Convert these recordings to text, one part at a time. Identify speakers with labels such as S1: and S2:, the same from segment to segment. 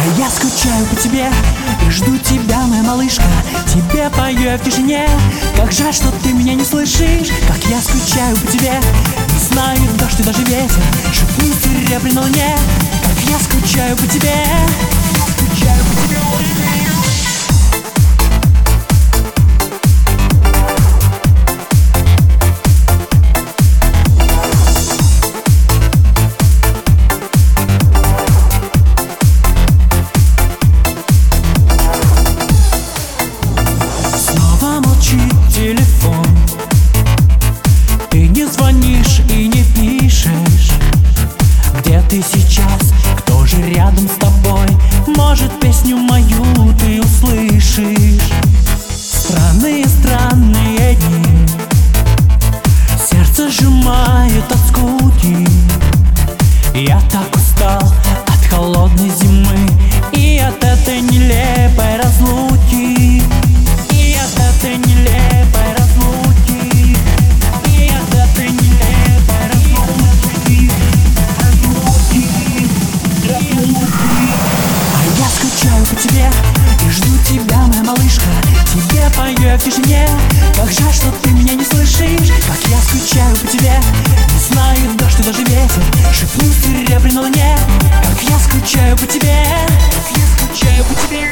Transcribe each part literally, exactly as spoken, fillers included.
S1: А я скучаю по тебе и жду тебя, моя малышка. Тебе пою я в тишине. Как жаль, что ты меня не слышишь. Как я скучаю по тебе. Не знаю, дождь и даже ветер шепнут серебряной луне. Как я скучаю по тебе. Скучаю по тебе.
S2: Телефон, ты не звонишь и не пишешь. Где ты сейчас? Кто же рядом с тобой? Может, песню мою ты услышишь? Странные, странные дни, сердце сжимает от скуки. Я так устал от холодной зимы и от этой нелепой разлуки. И от этой нелепой разлуки. И от этой нелепой разлуки. Разлуки. Разлуки.
S1: А я скучаю по тебе и жду тебя, моя малышка. Тебе пою я в тишине. Как жаль, что ты меня не слышишь. Как я скучаю по тебе. Не знаю, дождь и даже ветер шепнут серебряной луне. Как я скучаю по тебе. Как я скучаю по тебе.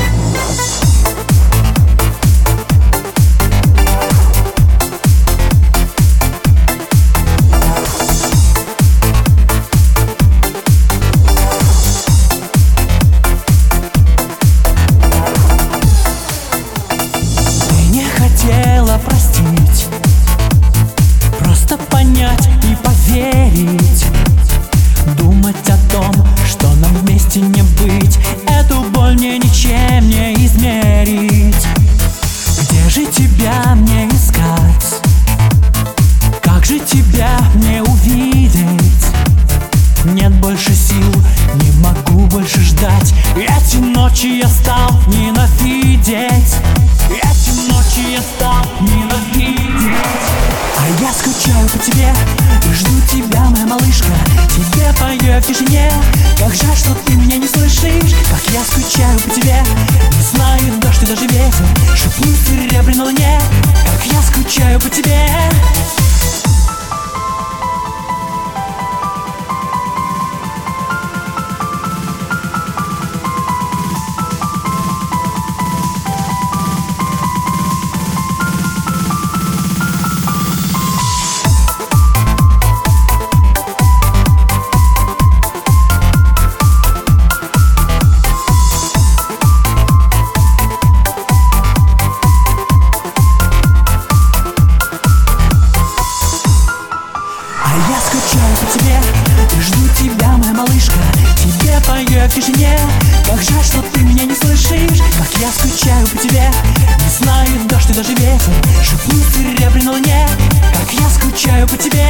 S2: Хотела простить, просто понять и поверить. Думать о том, что нам вместе не быть. Эту боль мне ничем не измерить. Где же тебя мне искать? Как же тебя мне увидеть? Нет больше сил, не могу больше ждать. Эти ночи я стал ненавидеть. Эти ночи я стал ненавидеть.
S1: А я скучаю по тебе и жду тебя, моя малышка. Тебе пою я в тишине. Как жаль, что ты меня не слышишь. Как я скучаю по тебе. Не знаю, дождь и даже ветер шепнут серебряной луне. Как я скучаю по тебе. Скучаю по тебе и жду тебя, моя малышка. Тебе пою я в тишине. Как жаль, что ты меня не слышишь. Как я скучаю по тебе. Не знаю, дождь и даже ветер шепнут серебряной луне. Как я скучаю по тебе.